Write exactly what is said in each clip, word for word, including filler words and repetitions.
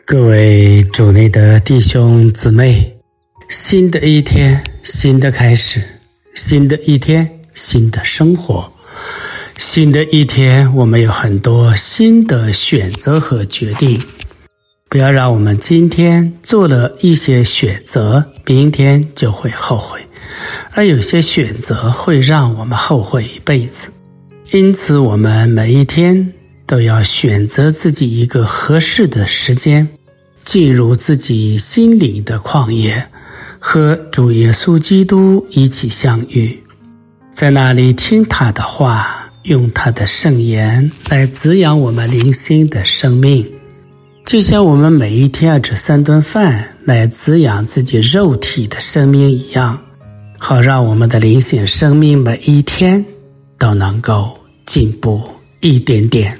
各位主内的弟兄姊妹，新的一天，新的开始，新的一天，新的生活，新的一天，我们有很多新的选择和决定。不要让我们今天做了一些选择，明天就会后悔，而有些选择会让我们后悔一辈子。因此我们每一天都要选择自己一个合适的时间，进入自己心灵的旷野，和主耶稣基督一起相遇，在那里听他的话，用他的圣言来滋养我们灵性的生命，就像我们每一天要吃三顿饭来滋养自己肉体的生命一样，好让我们的灵性生命每一天都能够进步一点点。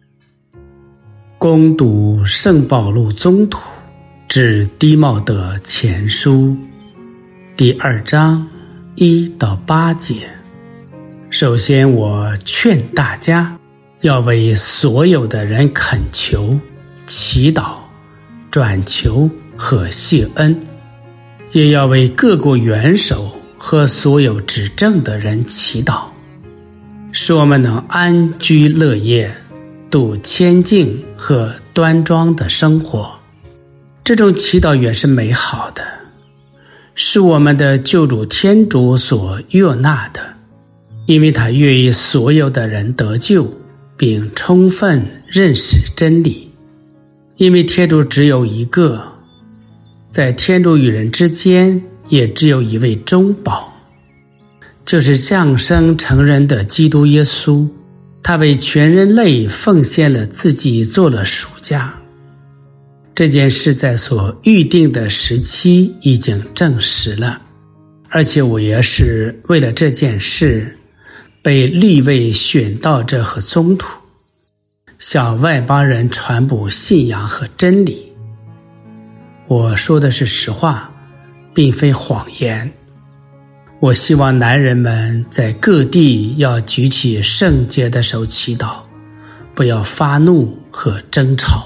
攻读圣保禄宗徒致低茂德前书第二章一到八节。首先，我劝大家要为所有的人恳求、祈祷、转求和谢恩，也要为各国元首和所有执政的人祈祷，使我们能安居乐业，度谦敬和端庄的生活。这种祈祷原是美好的，是我们的救主天主所悦纳的，因为他愿意所有的人得救，并充分认识真理。因为天主只有一个，在天主与人之间也只有一位中保，就是降生成人的基督耶稣。他为全人类奉献了自己，做了赎价。这件事在所预定的时期已经证实了，而且我也是为了这件事被立为选道者和宗徒，向外邦人传播信仰和真理。我说的是实话，并非谎言。我希望男人们在各地要举起圣洁的手祈祷，不要发怒和争吵。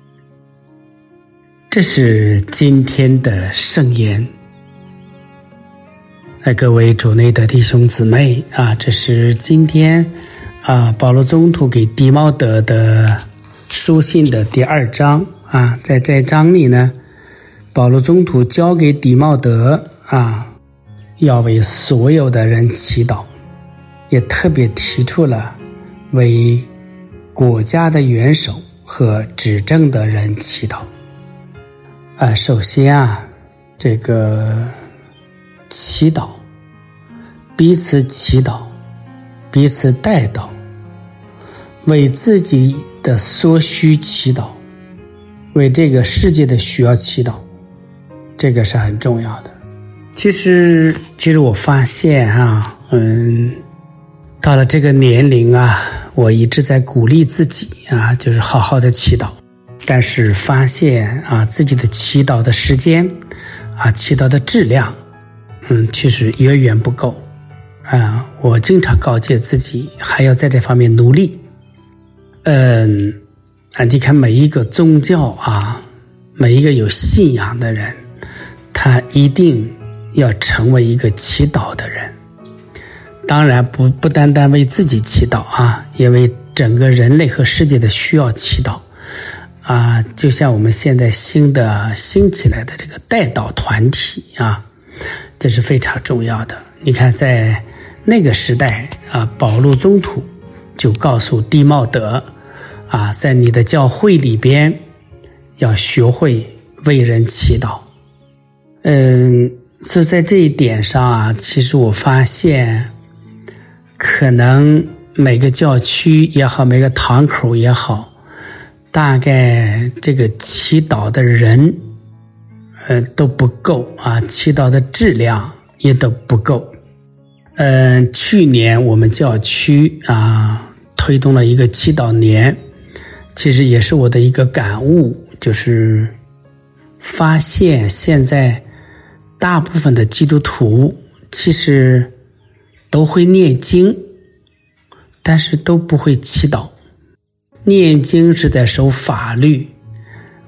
这是今天的圣言。那各位主内的弟兄姊妹啊，这是今天啊保禄宗徒给低茂德的书信的第二章啊。在这章里呢，保禄宗徒交给低茂德啊，要为所有的人祈祷，也特别提出了为国家的元首和执政的人祈祷。啊，首先啊，这个祈祷，彼此祈祷，彼此代祷，为自己的所需祈祷，为这个世界的需要祈祷，这个是很重要的。其实，其实我发现啊，嗯，到了这个年龄啊，我一直在鼓励自己啊，就是好好的祈祷。但是发现啊，自己的祈祷的时间啊，祈祷的质量，嗯，其实远远不够啊。我经常告诫自己，还要在这方面努力。嗯，啊，你看每一个宗教啊，每一个有信仰的人，他一定要成为一个祈祷的人。当然不不单单为自己祈祷啊，也为整个人类和世界的需要祈祷啊。就像我们现在新的兴起来的这个代祷团体啊，这是非常重要的。你看在那个时代啊，保禄宗徒就告诉低茂德啊，在你的教会里边要学会为人祈祷。嗯，所以在这一点上啊，其实我发现可能每个教区也好，每个堂口也好，大概这个祈祷的人呃都不够啊，祈祷的质量也都不够。嗯、呃，去年我们教区啊推动了一个祈祷年，其实也是我的一个感悟，就是发现现在大部分的基督徒其实都会念经，但是都不会祈祷。念经是在守法律，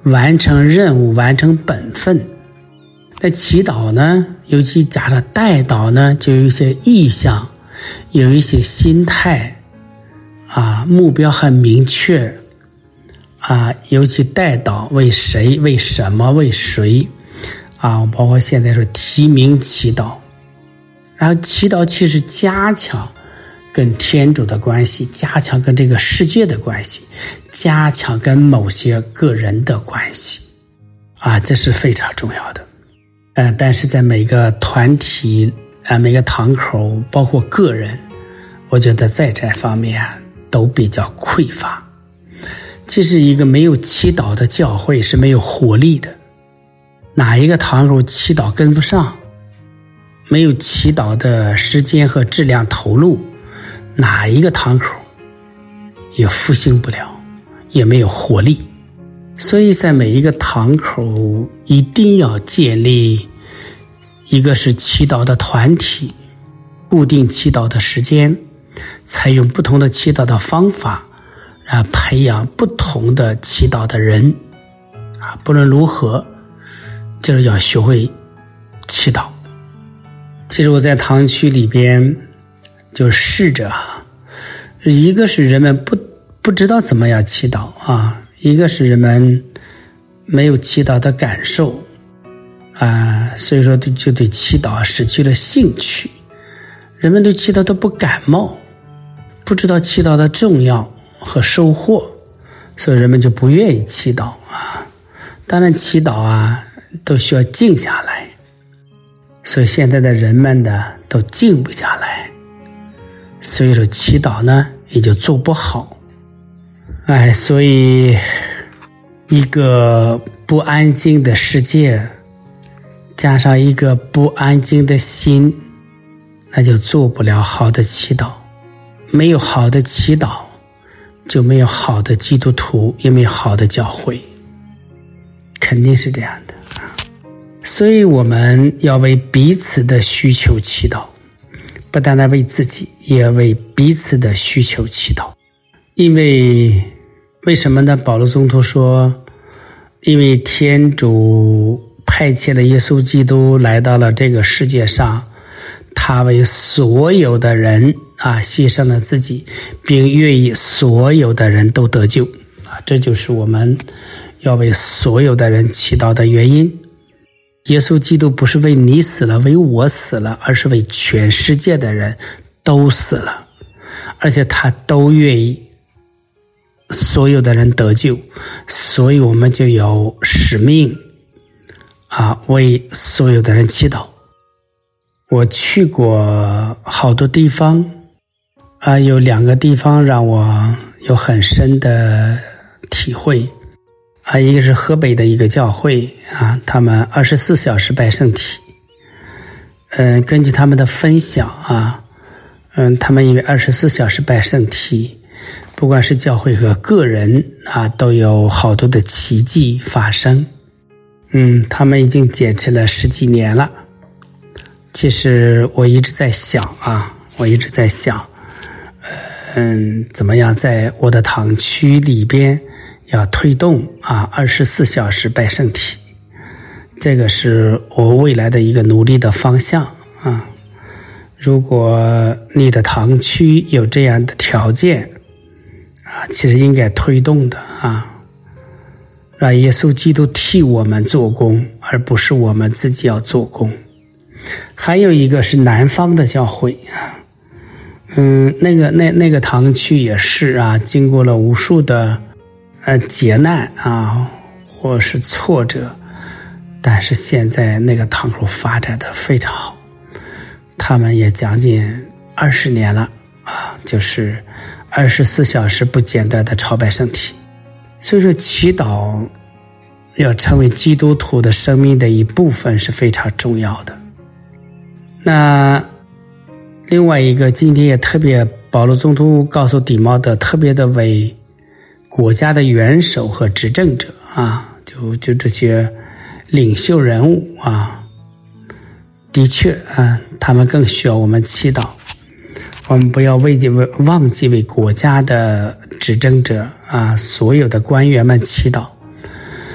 完成任务，完成本分。那祈祷呢，尤其加上代祷呢，就有一些意向，有一些心态啊，目标很明确啊，尤其代祷为谁、为什么、为谁啊，包括现在说提名祈祷。然后祈祷其实加强跟天主的关系，加强跟这个世界的关系，加强跟某些个人的关系啊，这是非常重要的。呃，但是在每个团体啊，每个堂口，包括个人，我觉得在这方面都比较匮乏。其实一个没有祈祷的教会是没有活力的，哪一个堂口祈祷跟不上，没有祈祷的时间和质量投入，哪一个堂口也复兴不了，也没有活力。所以在每一个堂口一定要建立一个是祈祷的团体，固定祈祷的时间，采用不同的祈祷的方法，然后培养不同的祈祷的人啊，不论如何就是要学会祈祷。其实我在堂区里边就试着啊，一个是人们不不知道怎么样祈祷啊，一个是人们没有祈祷的感受啊，所以说就对祈祷失去了兴趣。人们对祈祷都不感冒，不知道祈祷的重要和收获，所以人们就不愿意祈祷啊。当然祈祷啊都需要静下来，所以现在的人们呢都静不下来，所以说祈祷呢也就做不好。哎，所以一个不安静的世界加上一个不安静的心，那就做不了好的祈祷。没有好的祈祷，就没有好的基督徒，也没有好的教会，肯定是这样的。所以我们要为彼此的需求祈祷，不单单为自己，也要为彼此的需求祈祷。因为为什么呢？保罗宗徒说，因为天主派遣了耶稣基督来到了这个世界上，他为所有的人啊牺牲了自己，并愿意所有的人都得救啊，这就是我们要为所有的人祈祷的原因。耶稣基督不是为你死了，为我死了，而是为全世界的人都死了，而且他都愿意所有的人得救，所以我们就有使命啊，为所有的人祈祷。我去过好多地方啊，有两个地方让我有很深的体会啊，一个是河北的一个教会啊，他们二十四小时拜圣体。嗯，根据他们的分享啊，嗯，他们因为二十四小时拜圣体，不管是教会和个人啊，都有好多的奇迹发生。嗯，他们已经坚持了十几年了。其实我一直在想啊，我一直在想，嗯，怎么样在我的堂区里边要推动啊二十四小时拜圣体，这个是我未来的一个努力的方向啊。如果你的堂区有这样的条件啊，其实应该推动的啊，让耶稣基督替我们做工，而不是我们自己要做工。还有一个是南方的教会啊，嗯，那个那那个堂区也是啊，经过了无数的呃劫难啊，或是挫折，但是现在那个堂口发展的非常好，他们也将近二十年了啊，就是二十四小时不间断的朝拜圣体。所以说祈祷要成为基督徒的生命的一部分是非常重要的。那另外一个，今天也特别保罗宗徒告诉底茂德，特别的为国家的元首和执政者啊，就就这些领袖人物啊，的确啊，他们更需要我们祈祷。我们不要为忘记为国家的执政者啊，所有的官员们祈祷。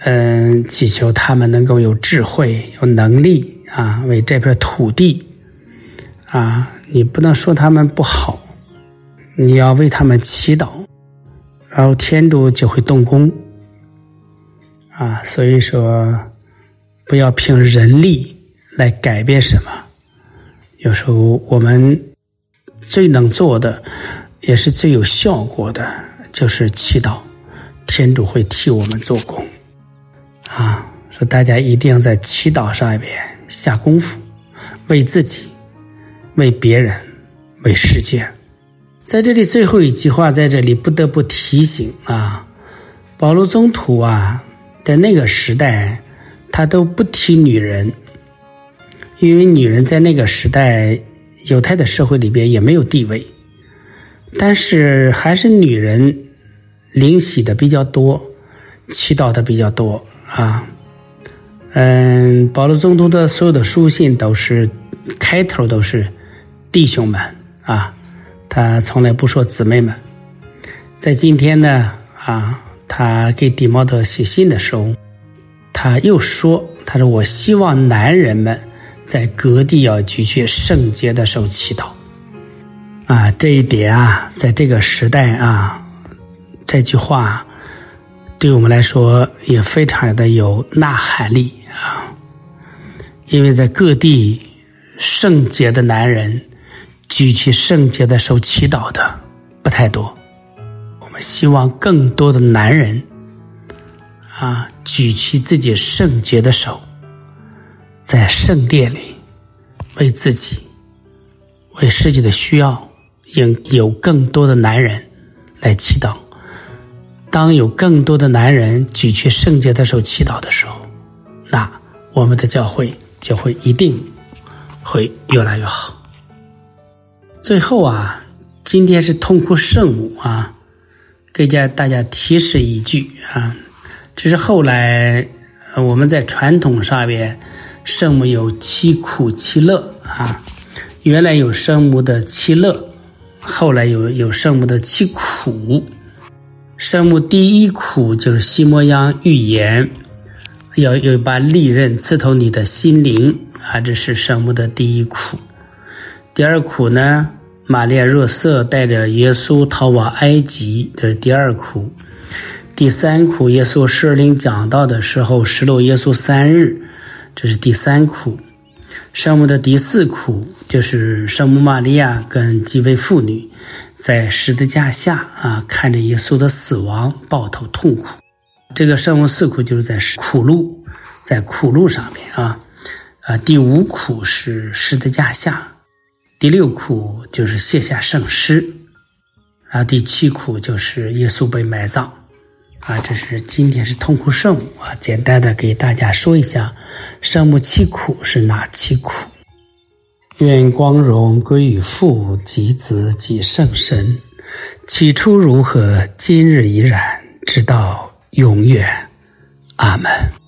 嗯，祈求他们能够有智慧、有能力啊，为这片土地啊，你不能说他们不好，你要为他们祈祷，然后天主就会动工啊。所以说，不要凭人力来改变什么。有时候我们最能做的，也是最有效果的，就是祈祷，天主会替我们做工啊。说大家一定要在祈祷上边下功夫，为自己，为别人，为世界。在这里最后一句话，在这里不得不提醒啊，保罗宗徒啊，在那个时代他都不提女人，因为女人在那个时代犹太的社会里边也没有地位，但是还是女人灵洗的比较多，祈祷的比较多啊。嗯，保罗宗徒的所有的书信都是开头都是弟兄们啊，他从来不说姊妹们。在今天呢啊，他给弟茂德写信的时候，他又说，他说我希望男人们在各地要举起圣洁的手祈祷啊。这一点啊，在这个时代啊，这句话对我们来说也非常的有呐喊力啊。因为在各地圣洁的男人举起圣洁的手祈祷的不太多，我们希望更多的男人啊，举起自己圣洁的手，在圣殿里为自己，为世界的需要，有更多的男人来祈祷。当有更多的男人举起圣洁的手祈祷的时候，那我们的教会就会一定会越来越好。最后啊，今天是痛哭圣母啊，给大家提示一句啊，这是后来我们在传统上面，圣母有七苦七乐啊，原来有圣母的七乐，后来有有圣母的七苦。圣母第一苦就是西摩央预言，要有一把利刃刺透你的心灵啊，这是圣母的第一苦。第二苦呢，玛利亚若瑟带着耶稣逃往埃及，这是第二苦。第三苦，耶稣施灵讲道的时候失落耶稣三日，这是第三苦。圣母的第四苦就是圣母玛利亚跟几位妇女在十字架下啊，看着耶稣的死亡抱头痛苦。这个圣母四苦就是在苦路，在苦路上面啊。啊，第五苦是十字架下，第六苦就是卸下圣尸，然后第七苦就是耶稣被埋葬。啊，这是今天是痛哭圣母啊，简单的给大家说一下，圣母七苦是哪七苦？愿光荣归于父及子及圣神，起初如何，今日已然，直到永远。阿们。